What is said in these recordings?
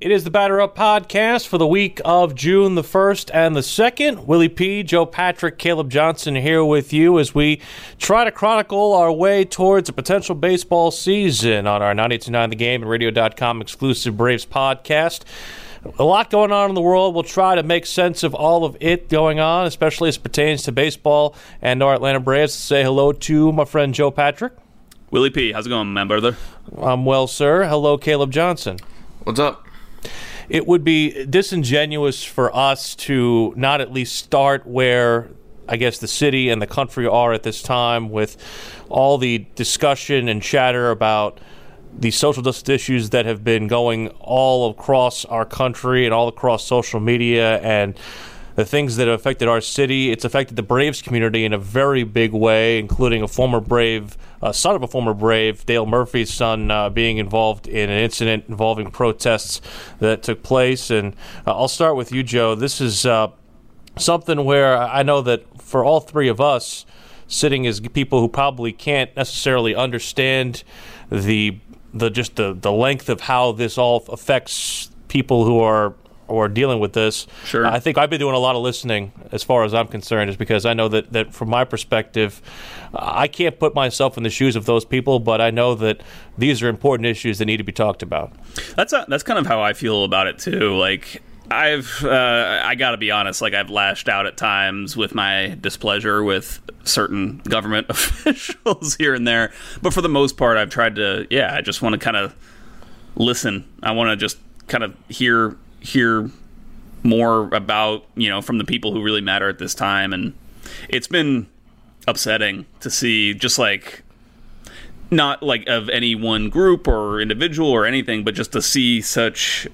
It is the Batter Up Podcast for the week of June the 1st and the 2nd. Willie P., Joe Patrick, Caleb Johnson here with you as we try to chronicle our way towards a potential baseball season on our 92.9 The Game and Radio.com exclusive Braves podcast. A lot going on in the world. We'll try to make sense of all of it going on, especially as it pertains to baseball and our Atlanta Braves. Say hello to my friend Joe Patrick. Willie P., how's it going, my brother? I'm well, sir. Hello, Caleb Johnson. What's up? It would be disingenuous for us to not at least start where I guess the city and the country are at this time with all the discussion and chatter about the social justice issues that have been going all across our country and all across social media and the things that have affected our city. It's affected the Braves community in a very big way, including a former Brave, son of a former Brave, Dale Murphy's son, being involved in an incident involving protests that took place. And I'll start with you, Joe. This is something where I know that for all three of us, sitting as people who probably can't necessarily understand the length of how this all affects people who are dealing with this. Sure. I think I've been doing a lot of listening as far as I'm concerned, is because I know that from my perspective, I can't put myself in the shoes of those people, but I know that these are important issues that need to be talked about. That's kind of how I feel about it too. Like I got to be honest, like I've lashed out at times with my displeasure with certain government officials here and there, but for the most part, I've tried to. I just want to kind of listen. I want to just kind of hear more about, from the people who really matter at this time. And it's been upsetting to see, just like, not like of any one group or individual or anything, but just to see such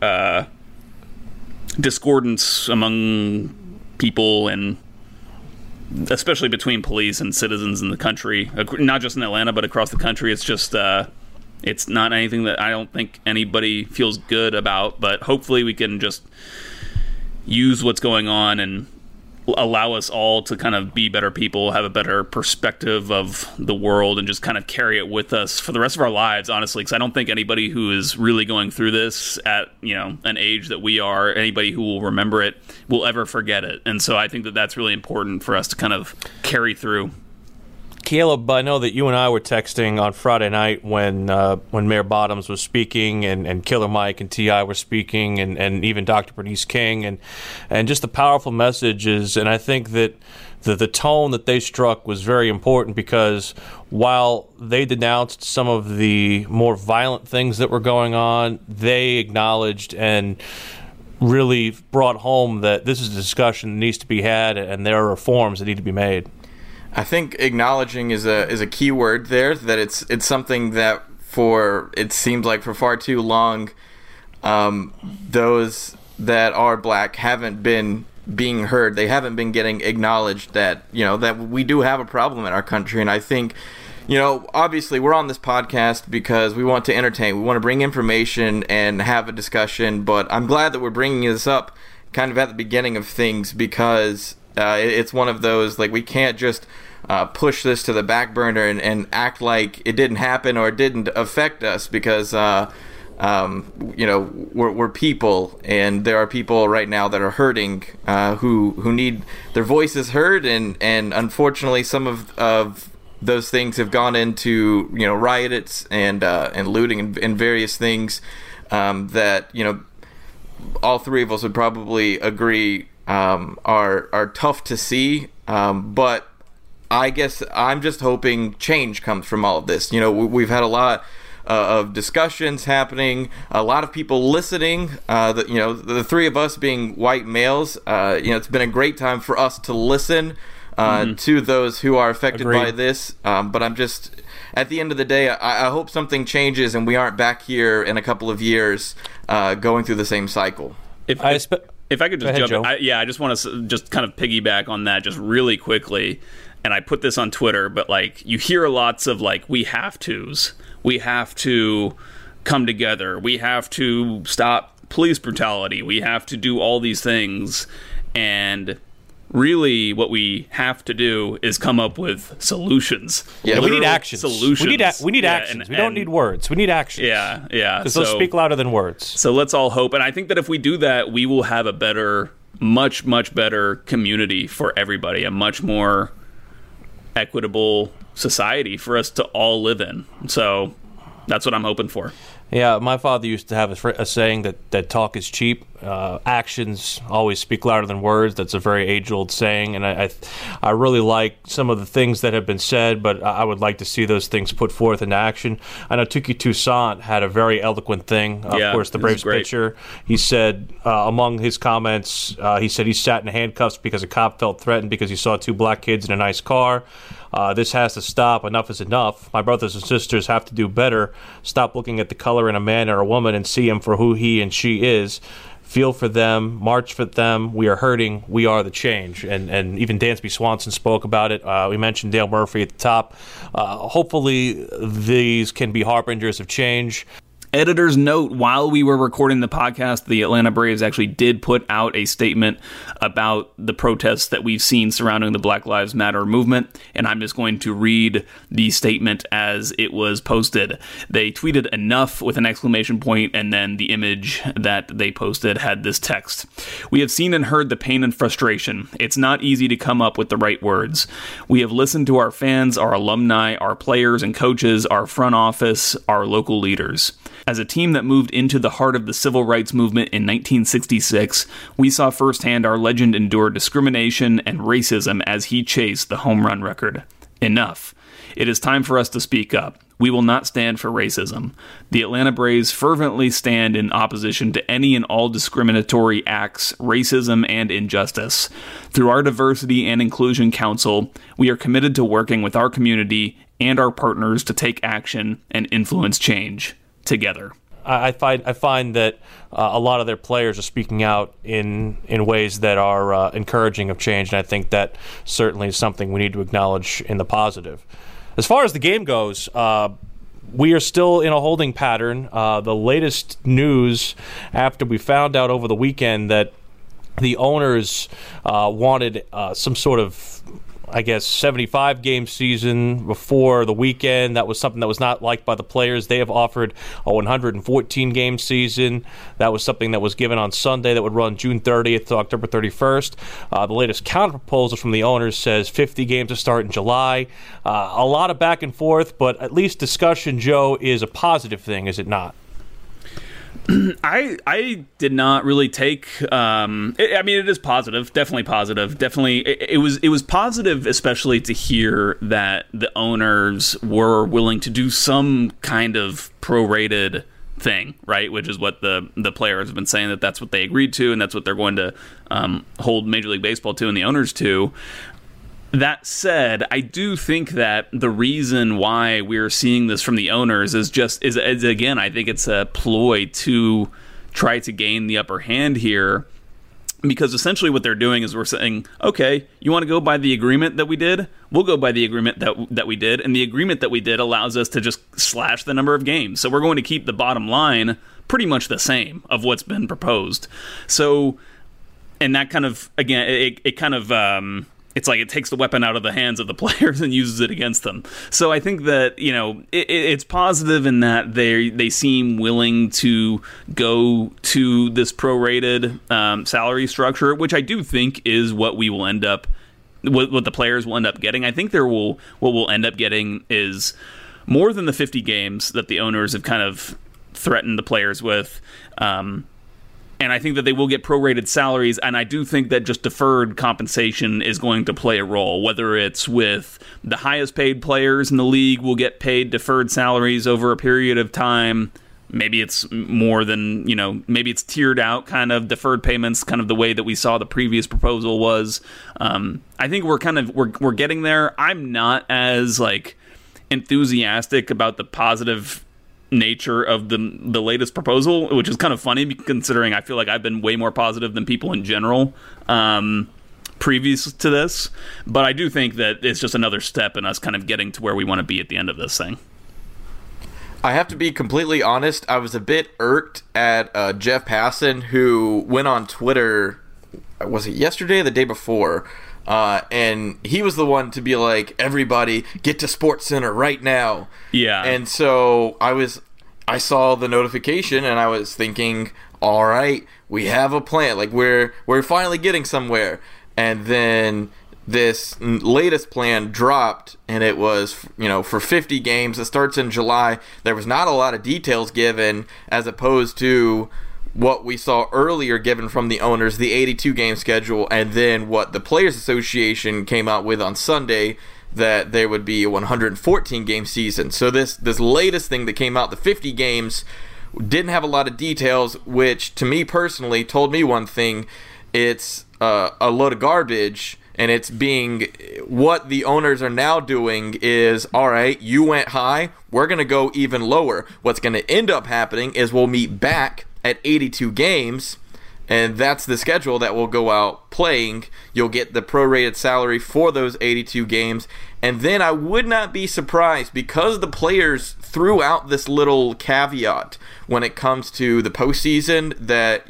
discordance among people, and especially between police and citizens in the country, not just in Atlanta, but across the country. It's just, it's not anything that I don't think anybody feels good about, but hopefully we can just use what's going on and allow us all to kind of be better people, have a better perspective of the world, and just kind of carry it with us for the rest of our lives, honestly, because I don't think anybody who is really going through this at, an age that we are, anybody who will remember it, will ever forget it. And so I think that that's really important for us to kind of carry through. Caleb, I know that you and I were texting on Friday night when Mayor Bottoms was speaking, and Killer Mike and T.I. were speaking, and even Dr. Bernice King, and just the powerful messages. And I think that the tone that they struck was very important, because while they denounced some of the more violent things that were going on, they acknowledged and really brought home that this is a discussion that needs to be had, and there are reforms that need to be made. I think acknowledging is a key word there. That it's something that it seems like for far too long, those that are black haven't been being heard. They haven't been getting acknowledged that that we do have a problem in our country. And I think obviously we're on this podcast because we want to entertain. We want to bring information and have a discussion. But I'm glad that we're bringing this up kind of at the beginning of things, because it's one of those, like, we can't just push this to the back burner and act like it didn't happen or it didn't affect us, because we're people, and there are people right now that are hurting, who need their voices heard, and unfortunately some of those things have gone into riots and looting and various things that all three of us would probably agree are tough to see, but I guess I'm just hoping change comes from all of this. We've had a lot of discussions happening, a lot of people listening. The three of us being white males, it's been a great time for us to listen to those who are affected Agreed. by this. But I'm just, at the end of the day, I hope something changes and we aren't back here in a couple of years going through the same cycle. If I could just jump in, I just want to just kind of piggyback on that just really quickly. And I put this on Twitter, but like, you hear lots of like, we have to come together, we have to stop police brutality, we have to do all these things. And really what we have to do is come up with solutions. Yeah, we need actions. Solutions. We need actions. We don't need words. We need actions. Yeah. Because those speak louder than words. So let's all hope. And I think that if we do that, we will have a better, much, much better community for everybody, a much more equitable society for us to all live in. So that's what I'm hoping for. Yeah, my father used to have a saying that talk is cheap. Actions always speak louder than words. That's a very age-old saying, and I really like some of the things that have been said, but I would like to see those things put forth into action. I know Touki Toussaint had a very eloquent thing. Of course, the Braves pitcher. He said, among his comments, he said he sat in handcuffs because a cop felt threatened because he saw two black kids in a nice car. This has to stop. Enough is enough. My brothers and sisters have to do better. Stop looking at the color in a man or a woman and see him for who he and she is. Feel for them. March for them. We are hurting. We are the change. And even Dansby Swanson spoke about it. We mentioned Dale Murphy at the top. Hopefully these can be harbingers of change. Editor's note, while we were recording the podcast, the Atlanta Braves actually did put out a statement about the protests that we've seen surrounding the Black Lives Matter movement, and I'm just going to read the statement as it was posted. They tweeted enough with an exclamation point, and then the image that they posted had this text. We have seen and heard the pain and frustration. It's not easy to come up with the right words. We have listened to our fans, our alumni, our players and coaches, our front office, our local leaders. As a team that moved into the heart of the civil rights movement in 1966, we saw firsthand our legend endure discrimination and racism as he chased the home run record. Enough. It is time for us to speak up. We will not stand for racism. The Atlanta Braves fervently stand in opposition to any and all discriminatory acts, racism, and injustice. Through our Diversity and Inclusion Council, we are committed to working with our community and our partners to take action and influence change together. I find that a lot of their players are speaking out in ways that are encouraging of change, and I think that certainly is something we need to acknowledge in the positive. As far as the game goes, we are still in a holding pattern. The latest news after we found out over the weekend that the owners wanted some sort of 75-game season before the weekend. That was something that was not liked by the players. They have offered a 114-game season. That was something that was given on Sunday that would run June 30th to October 31st. The latest counter-proposal from the owners says 50 games to start in July. A lot of back and forth, but at least discussion, Joe, is a positive thing, is it not? I did not really take. It is positive, definitely positive. Definitely, it was positive, especially to hear that the owners were willing to do some kind of prorated thing, right? Which is what the players have been saying, that's what they agreed to, and that's what they're going to hold Major League Baseball to and the owners to. That said, I do think that the reason why we're seeing this from the owners is again, I think it's a ploy to try to gain the upper hand here, because essentially what they're doing is we're saying, okay, you want to go by the agreement that we did? We'll go by the agreement that we did, and the agreement that we did allows us to just slash the number of games. So we're going to keep the bottom line pretty much the same of what's been proposed. So, and that kind of, again, it kind of... it's like it takes the weapon out of the hands of the players and uses it against them. So I think that, it's positive in that they seem willing to go to this prorated salary structure, which I do think is what we will end up, what the players will end up getting. I think what we'll end up getting is more than the 50 games that the owners have kind of threatened the players with. And I think that they will get prorated salaries, and I do think that just deferred compensation is going to play a role, whether it's with the highest paid players in the league will get paid deferred salaries over a period of time. Maybe it's more than, maybe it's tiered out kind of deferred payments, kind of the way that we saw the previous proposal was. I think we're getting there. I'm not as enthusiastic about the positive nature of the latest proposal, which is kind of funny considering I feel like I've been way more positive than people in general previous to this, but I do think that it's just another step in us kind of getting to where we want to be at the end of this thing. I have to be completely honest, I was a bit irked at Jeff Passan, who went on Twitter was it yesterday or the day before? And he was the one to be like, everybody get to SportsCenter right now. Yeah. And so I saw the notification and I was thinking, all right, we have a plan. Like we're finally getting somewhere. And then this latest plan dropped, and it was, for 50 games. It starts in July. There was not a lot of details given, as opposed to what we saw earlier given from the owners, the 82-game schedule, and then what the Players Association came out with on Sunday, that there would be a 114-game season. So this latest thing that came out, the 50 games, didn't have a lot of details, which to me personally told me one thing: it's a load of garbage. And it's being, what the owners are now doing is, all right, you went high, we're going to go even lower. What's going to end up happening is we'll meet back at 82 games, and that's the schedule that we'll go out playing. You'll get the prorated salary for those 82 games. And then I would not be surprised, because the players threw out this little caveat when it comes to the postseason, that,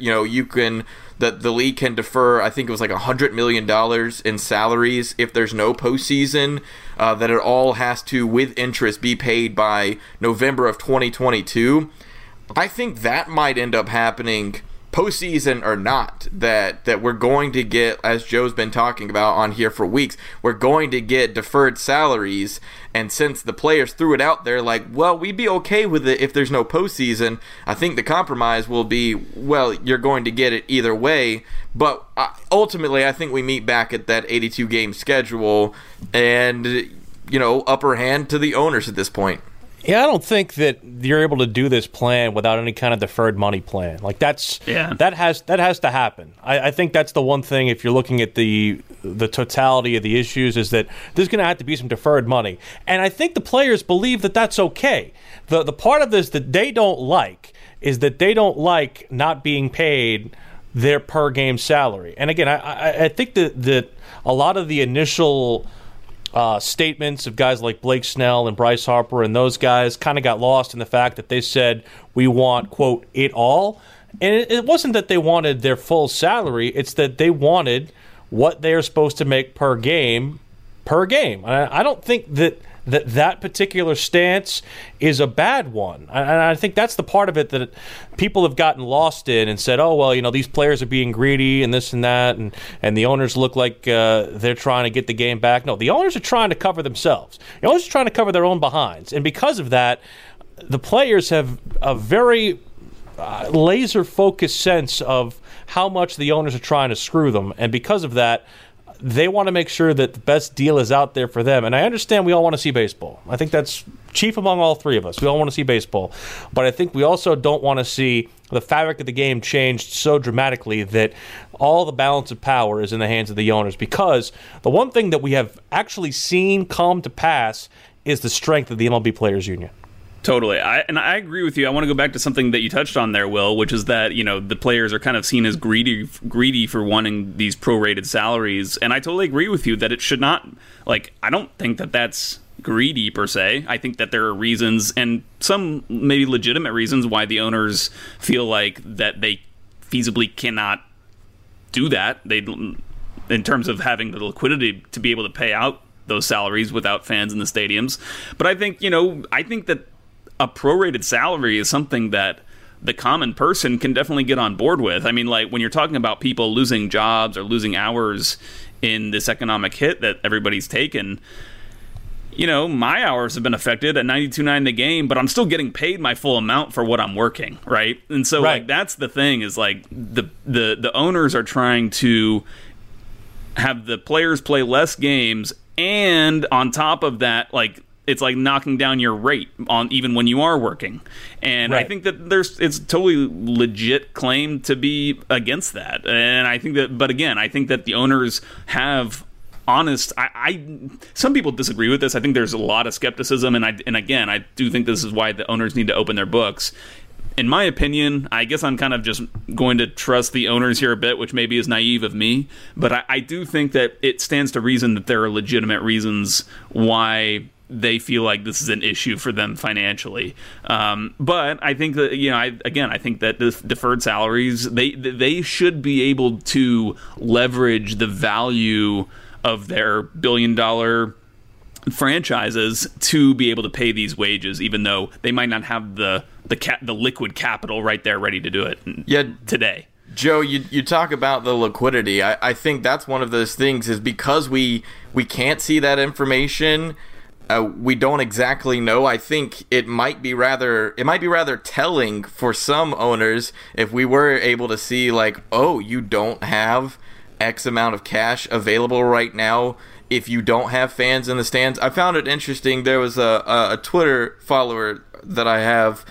that the league can defer, I think it was like $100 million in salaries if there's no postseason, that it all has to, with interest, be paid by November of 2022. I think that might end up happening, postseason or not, that we're going to get, as Joe's been talking about on here for weeks, we're going to get deferred salaries. And since the players threw it out there like, well, we'd be okay with it if there's no postseason, I think the compromise will be, well, you're going to get it either way. But ultimately, I think we meet back at that 82-game schedule, and, upper hand to the owners at this point. Yeah, I don't think that you're able to do this plan without any kind of deferred money plan. Like that has to happen. I think that's the one thing, if you're looking at the totality of the issues, is that there's going to have to be some deferred money. And I think the players believe that that's okay. The part of this that they don't like is that they don't like not being paid their per game salary. And again, I think that a lot of the initial statements of guys like Blake Snell and Bryce Harper and those guys kind of got lost in the fact that they said, we want, quote, it all. And it wasn't that they wanted their full salary. It's that they wanted what they're supposed to make per game. I don't think that particular stance is a bad one. And I think that's the part of it that people have gotten lost in and said, oh, well, these players are being greedy and this and that, and the owners look like they're trying to get the game back. No, the owners are trying to cover themselves. The owners are trying to cover their own behinds. And because of that, the players have a very laser-focused sense of how much the owners are trying to screw them. And because of that, they want to make sure that the best deal is out there for them. And I understand we all want to see baseball. I think that's chief among all three of us. We all want to see baseball. But I think we also don't want to see the fabric of the game changed so dramatically that all the balance of power is in the hands of the owners. Because the one thing that we have actually seen come to pass is the strength of the MLB Players Union. Totally. I agree with you. I want to go back to something that you touched on there, Will, which is that, the players are kind of seen as greedy for wanting these prorated salaries. And I totally agree with you that it should not, I don't think that that's greedy per se. I think that there are reasons, and some maybe legitimate reasons, why the owners feel like that they feasibly cannot do that. In terms of having the liquidity to be able to pay out those salaries without fans in the stadiums. But I think, I think that a prorated salary is something that the common person can definitely get on board with. I mean, when you're talking about people losing jobs or losing hours in this economic hit that everybody's taken, my hours have been affected at $92.9 the game, but I'm still getting paid my full amount for what I'm working, right? And so, that's the thing is, the owners are trying to have the players play less games, and on top of that, it's like knocking down your rate on even when you are working. And I think that it's totally legit claim to be against that. And I think that, but again, I think that the owners have honest, some people disagree with this. I think there's a lot of skepticism. And again, I do think this is why the owners need to open their books. In my opinion, I guess I'm kind of just going to trust the owners here a bit, which maybe is naive of me. But I do think that it stands to reason that there are legitimate reasons why they feel like this is an issue for them financially. But I think that, I think that the deferred salaries, they should be able to leverage the value of their billion-dollar franchises to be able to pay these wages, even though they might not have the liquid capital right there ready to do it today. Joe, you talk about the liquidity. I think that's one of those things, is because we can't see that information. We don't exactly know. I think it might be rather telling for some owners if we were able to see, like, oh, you don't have X amount of cash available right now if you don't have fans in the stands. I found it interesting. There was a Twitter follower that I have.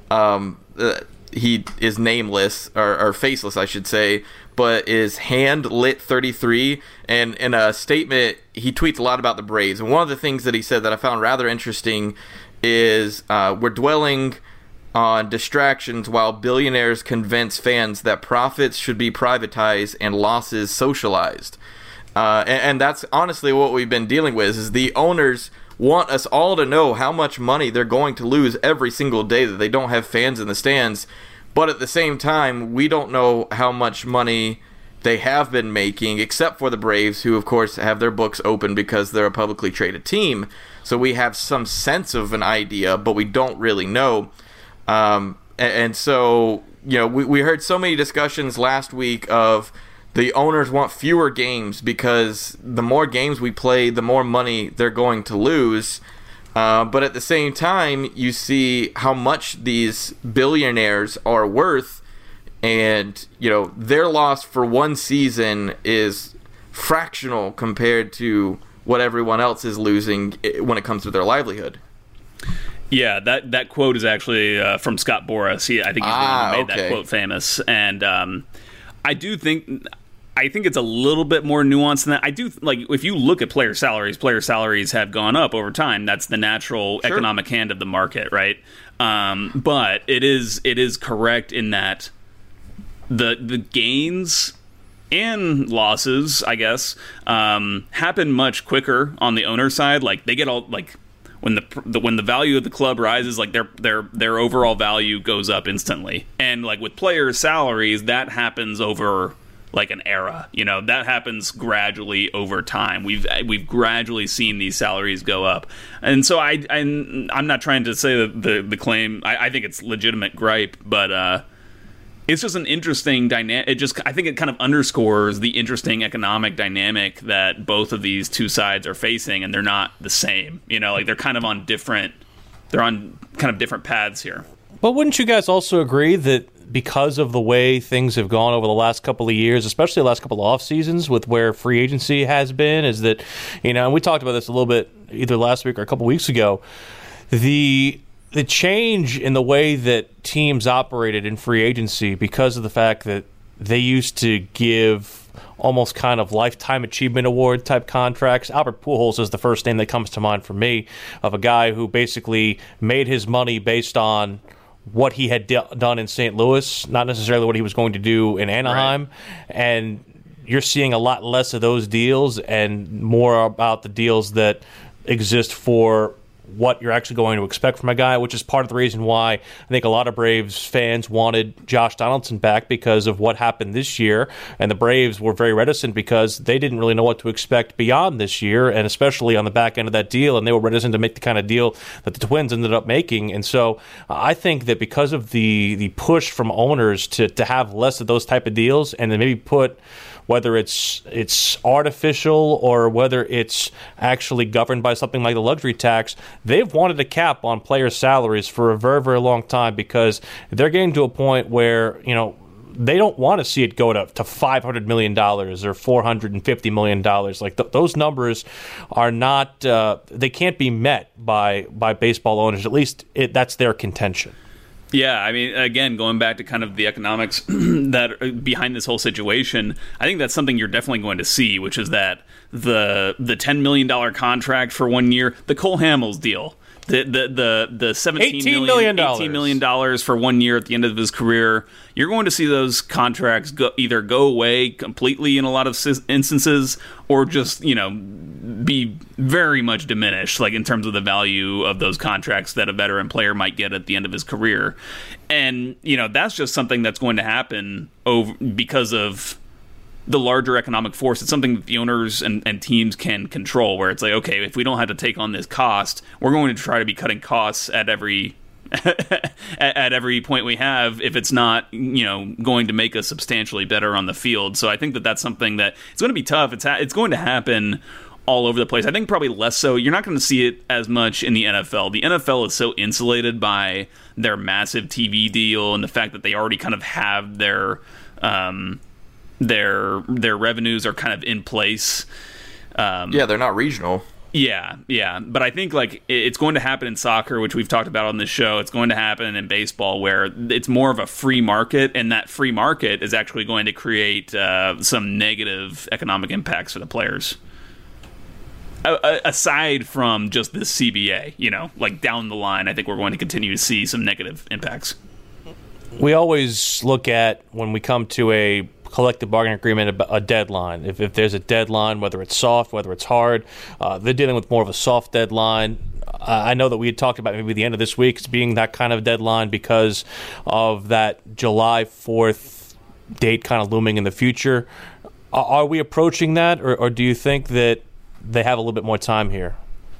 He is nameless, or faceless, I should say, but is handlit33, and in a statement, he tweets a lot about the Braves. And one of the things that he said that I found rather interesting is, we're dwelling on distractions while billionaires convince fans that profits should be privatized and losses socialized. And that's honestly what we've been dealing with, is the owners want us all to know how much money they're going to lose every single day that they don't have fans in the stands. But at the same time, we don't know how much money they have been making, except for the Braves, who, of course, have their books open because they're a publicly traded team. So we have some sense of an idea, but we don't really know. And so, we heard so many discussions last week of the owners want fewer games because the more games we play, the more money they're going to lose. But at the same time, you see how much these billionaires are worth, and their loss for one season is fractional compared to what everyone else is losing when it comes to their livelihood. Yeah, that quote is actually from Scott Boras. I think he's the one who made that quote famous, and I think it's a little bit more nuanced than that. I do, if you look at player salaries have gone up over time. That's the natural economic hand of the market, right? But it is correct in that the gains and losses, I guess, happen much quicker on the owner side. Like, they get all, like, when the value of the club rises, like, their overall value goes up instantly. And, like, with player salaries, that happens over, like, an era, that happens gradually over time. We've gradually seen these salaries go up, and so I'm not trying to say that the claim. I think it's legitimate gripe, but it's just an interesting dynamic. I think it kind of underscores the interesting economic dynamic that both of these two sides are facing, and they're not the same. Like, they're kind of on different paths here. But wouldn't you guys also agree that because of the way things have gone over the last couple of years, especially the last couple of off seasons with where free agency has been, is that, and we talked about this a little bit either last week or a couple weeks ago, the change in the way that teams operated in free agency because of the fact that they used to give almost kind of lifetime achievement award type contracts. Albert Pujols is the first name that comes to mind for me, of a guy who basically made his money based on what he had done in St. Louis, not necessarily what he was going to do in Anaheim. Right. And you're seeing a lot less of those deals and more about the deals that exist for what you're actually going to expect from a guy, which is part of the reason why I think a lot of Braves fans wanted Josh Donaldson back, because of what happened this year. And the Braves were very reticent because they didn't really know what to expect beyond this year, and especially on the back end of that deal. And they were reticent to make the kind of deal that the Twins ended up making. And so I think that because of the push from owners to have less of those type of deals, and then maybe put, whether it's artificial or whether it's actually governed by something like the luxury tax, they've wanted a cap on player salaries for a very, very long time, because they're getting to a point where, they don't want to see it go to $500 million or $450 million. Like, those numbers are not, they can't be met by baseball owners. At least that's their contention. Yeah, I mean, again, going back to kind of the economics that are behind this whole situation, I think that's something you're definitely going to see, which is that the $10 million contract for 1 year, the Cole Hamels deal, the $18 million for 1 year at the end of his career, you're going to see those contracts either go away completely in a lot of instances, or just be very much diminished, like in terms of the value of those contracts that a veteran player might get at the end of his career. And, that's just something that's going to happen because of the larger economic force. It's something that the owners and teams can control, where it's like, okay, if we don't have to take on this cost, we're going to try to be cutting costs at every at every point we have, if it's not going to make us substantially better on the field. So I think that that's something that it's going to be tough. It's going to happen all over the place. I think probably less so. You're not going to see it as much in the NFL. The NFL is so insulated by their massive TV deal and the fact that they already kind of have their revenues are kind of in place. They're not regional. Yeah. But I think it's going to happen in soccer, which we've talked about on this show. It's going to happen in baseball, where it's more of a free market, and that free market is actually going to create some negative economic impacts for the players. Aside from just this CBA, down the line, I think we're going to continue to see some negative impacts. We always look at, when we come to a collective bargaining agreement, a deadline. If there's a deadline, whether it's soft, whether it's hard, they're dealing with more of a soft deadline. I know that we had talked about maybe the end of this week as being that kind of deadline because of that July 4th date kind of looming in the future. Are we approaching that, or do you think that they have a little bit more time here?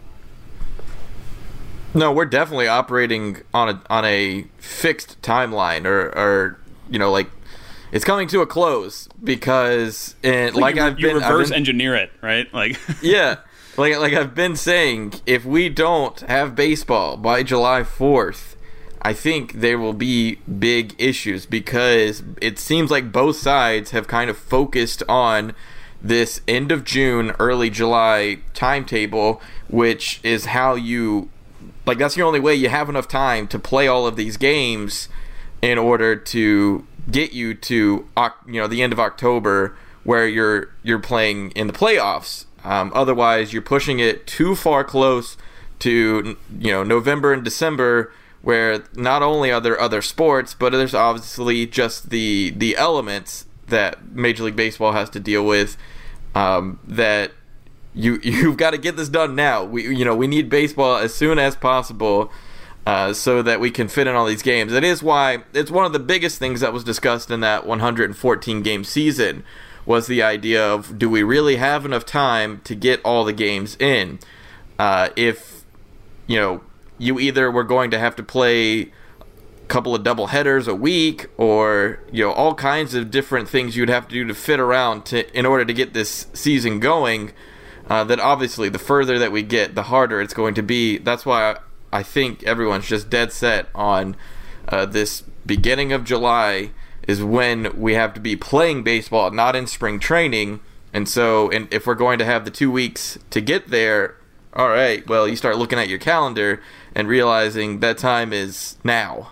No, we're definitely operating on a fixed timeline, or it's coming to a close, because you reverse engineer it, right? Yeah, like I've been saying, if we don't have baseball by July 4th, I think there will be big issues, because it seems like both sides have kind of focused on this end of June, early July timetable, which is how that's the only way you have enough time to play all of these games in order to get you to the end of October, where you're playing in the playoffs. Otherwise, you're pushing it too far close to November and December, where not only are there other sports, but there's obviously just the elements that Major League Baseball has to deal with. That you've got to get this done now. We need baseball as soon as possible, so that we can fit in all these games. It is why it's one of the biggest things that was discussed in that 114 game season, was the idea of, do we really have enough time to get all the games in? If you either were going to have to play a couple of double headers a week, or all kinds of different things you'd have to do to fit around in order to get this season going, that obviously the further that we get, the harder it's going to be. That's why I think everyone's just dead set on this beginning of July is when we have to be playing baseball, not in spring training. And so, if we're going to have the 2 weeks to get there, all right, well, you start looking at your calendar and realizing that time is now.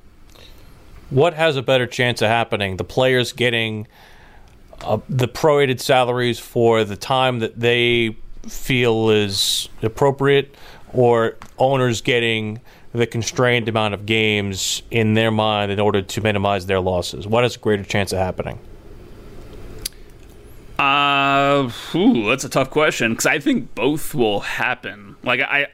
What has a better chance of happening? The players getting the prorated salaries for the time that they feel is appropriate, or owners getting the constrained amount of games in their mind in order to minimize their losses? What has a greater chance of happening? That's a tough question, because I think both will happen. I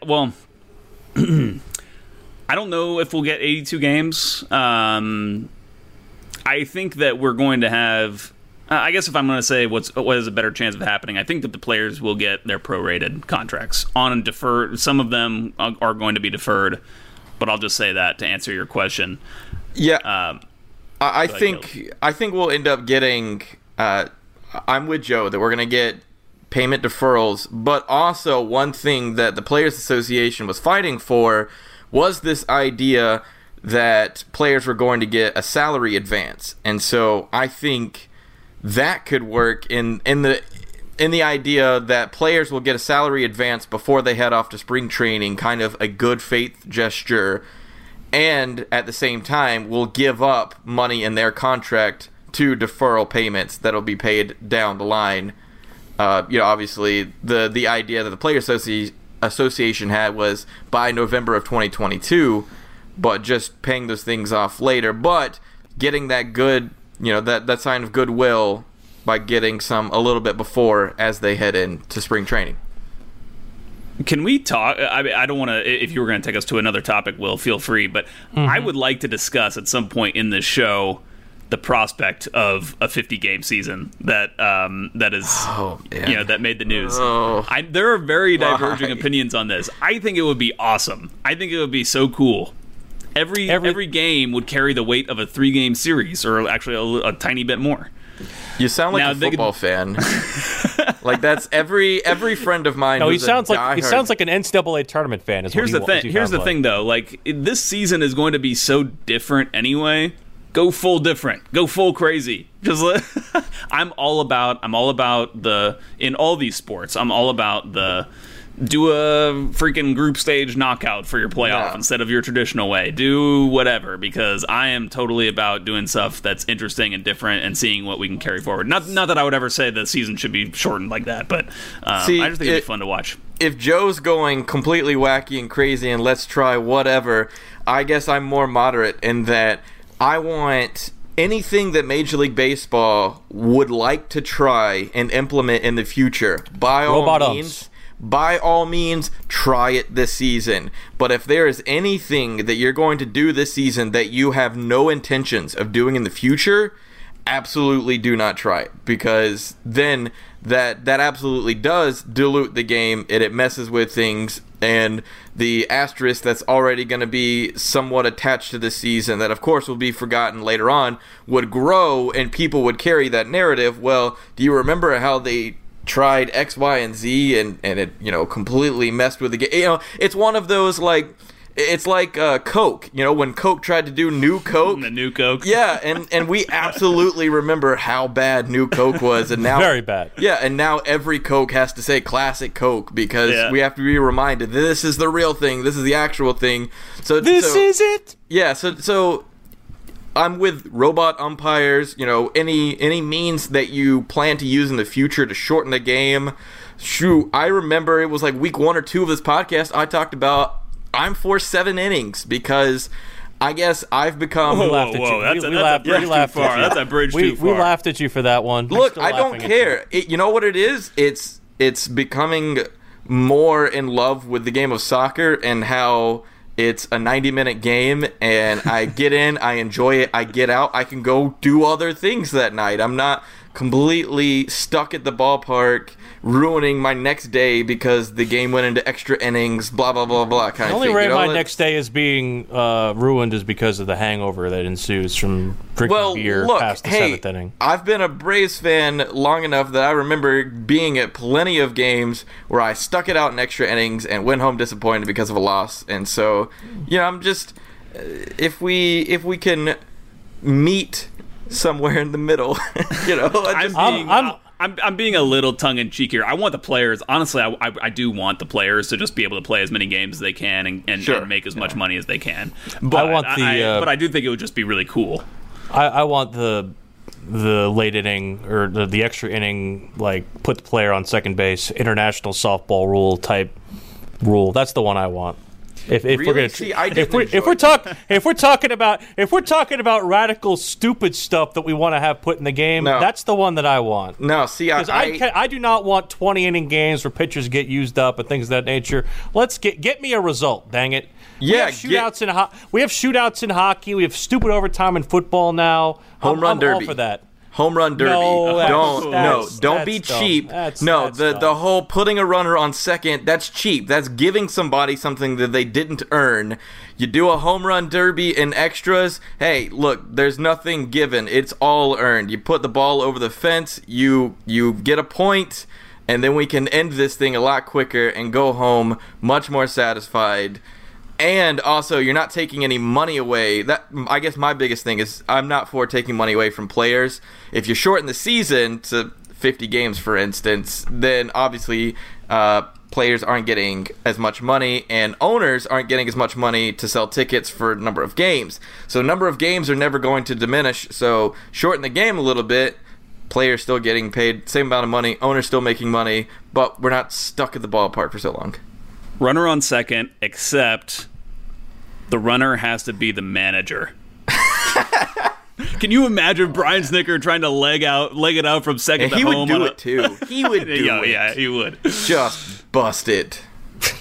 don't know if we'll get 82 games. I think that we're going to have... I guess if I'm going to say what is a better chance of happening, I think that the players will get their prorated contracts on deferred. Some of them are going to be deferred, but I'll just say that to answer your question. Yeah, I think we'll end up getting. I'm with Joe that we're going to get payment deferrals, but also one thing that the Players Association was fighting for was this idea that players were going to get a salary advance, and so I think that could work in the idea that players will get a salary advance before they head off to spring training, kind of a good faith gesture, and at the same time will give up money in their contract to deferral payments that'll be paid down the line. Obviously the idea that the Players Association had was by November of 2022, but just paying those things off later, but getting that good, that sign of goodwill by getting some a little bit before as they head into spring training. Can we talk? I mean, I don't want to. If you were going to take us to another topic, Will, feel free. But I would like to discuss at some point in this show the prospect of a 50-game season that is that made the news. There are very diverging opinions on this. I think it would be awesome. I think it would be so cool. Every game would carry the weight of a 3-game series, or actually a tiny bit more. You sound like a football fan. Like that's every friend of mine. No, he sounds like an NCAA tournament fan. Here's the thing, though. Like this season is going to be so different anyway. Go full different. Go full crazy. I'm all about in all these sports. I'm all about do a freaking group stage knockout for your playoff instead of your traditional way. Do whatever, because I am totally about doing stuff that's interesting and different and seeing what we can carry forward. Not that I would ever say the season should be shortened like that, but I just think it'd be fun to watch. If Joe's going completely wacky and crazy and let's try whatever, I guess I'm more moderate in that I want anything that Major League Baseball would like to try and implement in the future. By all means, try it this season. But if there is anything that you're going to do this season that you have no intentions of doing in the future, absolutely do not try it. Because then that absolutely does dilute the game and it messes with things. And the asterisk that's already going to be somewhat attached to this season, that of course will be forgotten later on, would grow and people would carry that narrative. Well, do you remember how they tried X, Y, and Z and it completely messed with the game? It's one of those it's like Coke. When Coke tried to do New Coke, the New Coke. Yeah, and we absolutely remember how bad New Coke was, and now very bad. Yeah, and now every Coke has to say Classic Coke because we have to be reminded this is the real thing. This is the actual thing. So this is it. Yeah. So I'm with robot umpires. Any means that you plan to use in the future to shorten the game. Shoot, I remember it was like week 1 or 2 of this podcast. I talked about I'm for 7 innings because I guess I've become. That's a bridge too far. We laughed at you for that one. Look, I don't care. You know what it is? It's becoming more in love with the game of soccer and how it's a 90-minute game, and I get in, I enjoy it, I get out, I can go do other things that night. I'm not completely stuck at the ballpark ruining my next day because the game went into extra innings, blah, blah, blah, blah, kind of thing. The only way my next day is being ruined is because of the hangover that ensues from drinking beer past the 7th inning. I've been a Braves fan long enough that I remember being at plenty of games where I stuck it out in extra innings and went home disappointed because of a loss. And so, I'm just, if we can meet somewhere in the middle, I'm being a little tongue-in-cheek here. I want the players. Honestly, I do want the players to just be able to play as many games as they can and make as much money as they can. But I do think it would just be really cool. I want the late inning or the extra inning, put the player on second base, international softball rule type rule. That's the one I want. If we're talking about radical stupid stuff that we want to have put in the game, that's the one that I want. No, see, I do not want 20-inning games where pitchers get used up and things of that nature. Let's get me a result, dang it. Yeah, we have shootouts in hockey. We have stupid overtime in football now. Home run derby. All for that. Home run derby. Don't be cheap. The whole putting a runner on second, that's cheap. That's giving somebody something that they didn't earn. You do a home run derby in extras. Hey, look, there's nothing given. It's all earned. You put the ball over the fence, you get a point, and then we can end this thing a lot quicker and go home much more satisfied. And also, you're not taking any money away. That, I guess my biggest thing is I'm not for taking money away from players. If you shorten the season to 50 games, for instance, then obviously players aren't getting as much money and owners aren't getting as much money to sell tickets for a number of games. So number of games are never going to diminish. So shorten the game a little bit. Players still getting paid same amount of money. Owners still making money. But we're not stuck at the ballpark for so long. Runner on second, except the runner has to be the manager. Can you imagine Brian Snitker trying to leg it out from second to home? He would do it too. He would do it. Yeah, he would. Just bust it.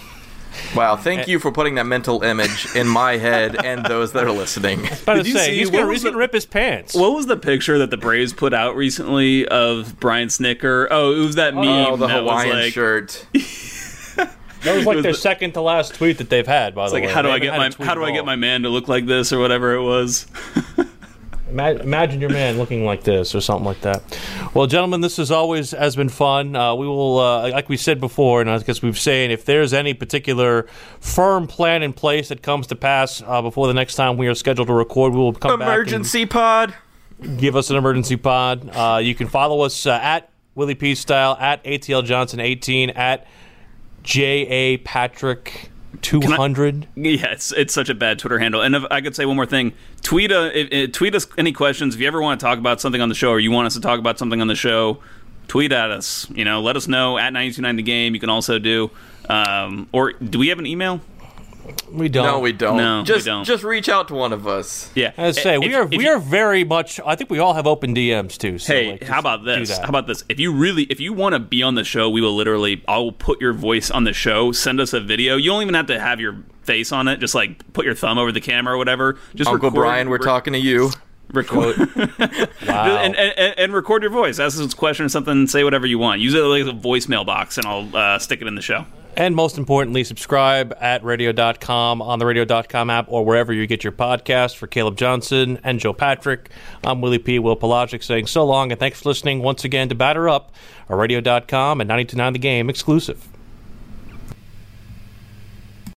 Wow, thank you for putting that mental image in my head and those that are listening. But Did you say, see he's what going was to the- rip his pants. What was the picture that the Braves put out recently of Brian Snicker? Oh, it was that meme. Oh, the that was Hawaiian like, shirt. That was like was their the- second to last tweet that they've had. By the way, Like, how do They I get haven't my had a tweet how do at I get all. my man to look like this or whatever it was? Imagine your man looking like this or something like that. Well, gentlemen, this has been fun. We will, like we said before, and I guess we've saying, if there's any particular firm plan in place that comes to pass before the next time we are scheduled to record, we will come Emergency pod. back and give us an emergency pod. You can follow us at Willie P Style, at ATL Johnson 18, at JA Patrick 200. Yeah, it's such a bad Twitter handle. And if I could say one more thing, tweet us any questions. If you ever want to talk about something on the show, or you want us to talk about something on the show, tweet at us. Let us know at 929 The Game. You can also do, or do we have an email? We don't. No, we don't. No, just, we don't. Just reach out to one of us. Yeah, As I say, If- we are if you- very much. I think we all have open DMs too. So Hey, like, how about just do this? that. How about this? If you want to be on the show, I will put your voice on the show. Send us a video. You don't even have to have your face on it. Just like put your thumb over the camera or whatever. Just Uncle record, Brian, we're talking to you. Record Wow. and record your voice. Ask us a question or something. Say whatever you want. Use it like a voicemail box, and I'll stick it in the show. And most importantly, subscribe at radio.com, on the radio.com app, or wherever you get your podcast. For Caleb Johnson and Joe Patrick, I'm Willie P. Will Pelagic saying so long, and thanks for listening once again to Batter Up, a radio.com and 92.9 The Game exclusive.